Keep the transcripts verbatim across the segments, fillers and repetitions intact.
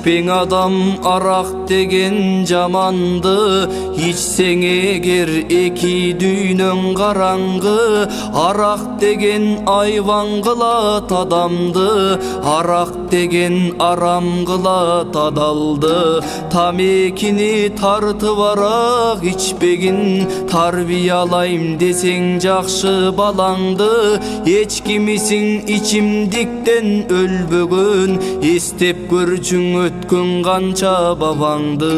İçpең адам arak деген жаманды, içсең эгер эки дүйнөң караңгы. Arak деген айван кылат адамды, arak деген арам кылат адалды. Тамекини тартып арақ içпегин, тарбиялайм десең жакшы балаңды. Эчкимисиң ичимдиктен өлбөгөн, эстеп көрчүң өткөн канча бабаңды.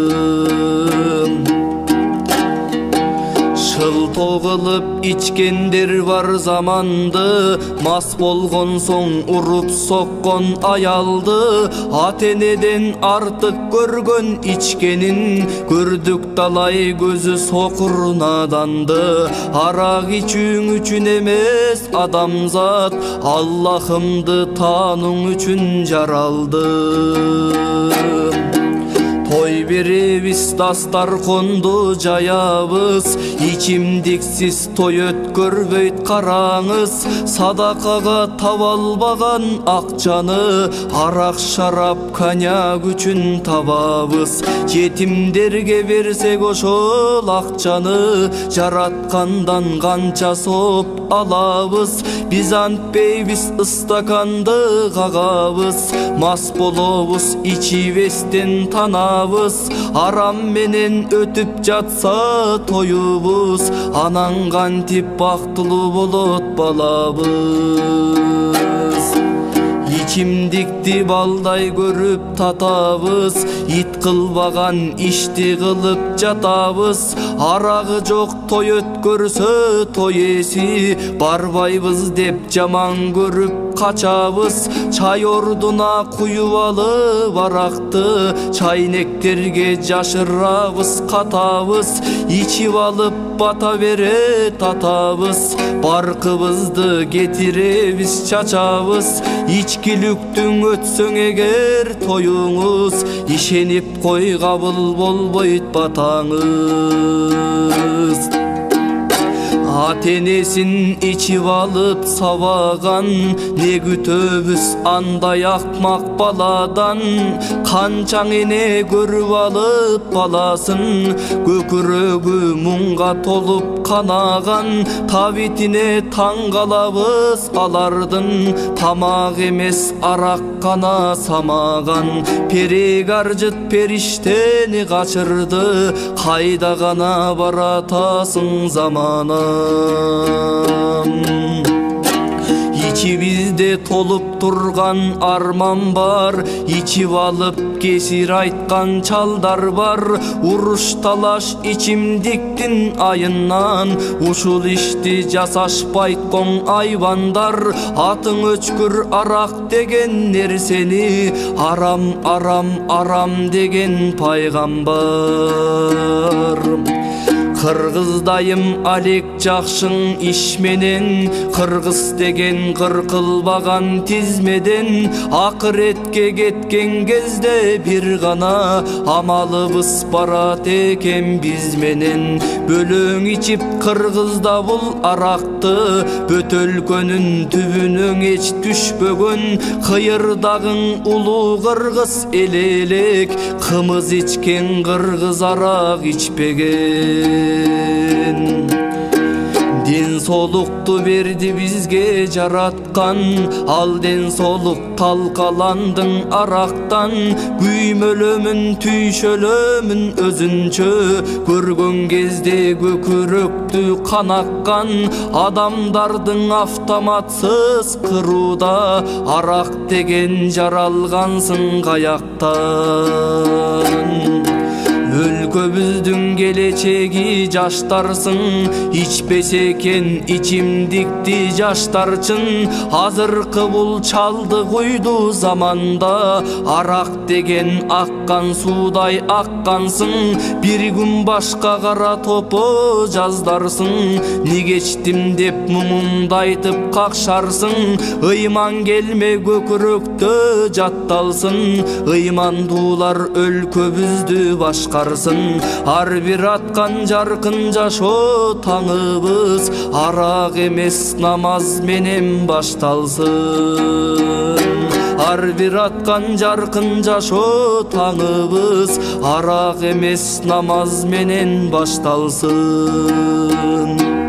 Шылтоо кылып ичкендер бар заманды, мас болгон соң уруп соккон аялды. Ата энеден артык көргөн ичкенин, көрдүк талай көзү сокур наданды. Арак ичүүң үчүн эмес адамзат, Аллахымды таануң үчүн жаралдым. Той беребиз, дастарконду жаябыз, ичимдиксиз той өткөрбөйт караңыз. Садакага таба албаган акчаны, арак, шарап, коньяк үчүн табабыз. Жетимдерге берсек ошол акчаны, жараткандан канча сооп алабыз. Биз антпейбиз, ыстаканды кагабыз, мас болобуз, ичибестен танабыз. Арам менен өтүп жатса тоюбуз, анан кантип бактылуу болот балабыз. Ичимдикти балдай көрүп татабыз, ит кылбаган ишти кылып жатабыз. Арагы жок той өткөрсө той эси, барбайбыз деп жаман көрүп качабыз. Чай ордуна куюп алып аракты, чайнектерге жашырабыз катабыз. Ичип алып бата бере татабыз, баркыбызды кетиребиз чачабыз. Ичкиликтүң өтсөң эгер тоюңуз, ишенип кой, кабыл болбойт батаңыз. Ата энесин ичип алып сабаган, не күтөбүз андай акмак баладан. Канчаң эне көрүп алып баласын, көкүрөгү муңга толуп канаган. Табитине таң калабыз алардын, тамак эмес арак кана самаган. Перегаржыт периштени качырды, кайда гана баратасың заманам. İçibizde толуп турган арман бар, ичип алып кесир айткан чалдар бар. Уруш талаш ичимдиктин айынан, ушул ишти жасашпайт коң айвандар. Атың өчкүр арак деген нерсени, арам арам арам деген пайгамбар. Кыргыздайым алек жакшың иш менен, кыргыз деген кыркылбаган тизмеден. Акыретке кеткен кезде бир гана, амалыбыз барат экен биз менен. Бөлөң ичип кыргызда бул аракты, бөтөлкөнүн түбүнөн эч түшпөгөн. Кыйырдагың улуу кыргыз элелек, кымыз ичкен кыргыз арак ичпеген. Ден соолукту берди бизге жараткан, ал ден соолук талкаландың арактан. Күймөлөмүн түйшөлөмүн өзүнчө, көргөн кезде көкүрөктү канаккан. Адамдардын автоматсыз кырууда, арак деген жаралгансың каяктан. Өлкөбүздүн келечеги жаштарсың, ичпесе экен ичимдикти жаштарчын. Азыркы бул чалды куйду заманда, арак деген аккан суудай аккансың. Бир күн башка кара топо жаздарсың, неге ичтим деп муңунду айтып какшарсың. Ыйман келме көкүрөктө жатталсын, ыймандуулар өлкөбүздү башкар. Ар бир аткан жаркын жашоо таңыбыз, арак эмес намаз менен башталсын. ар бир аткан жаркын жашоо таңыбыз арақ эмес намаз менен башталсын.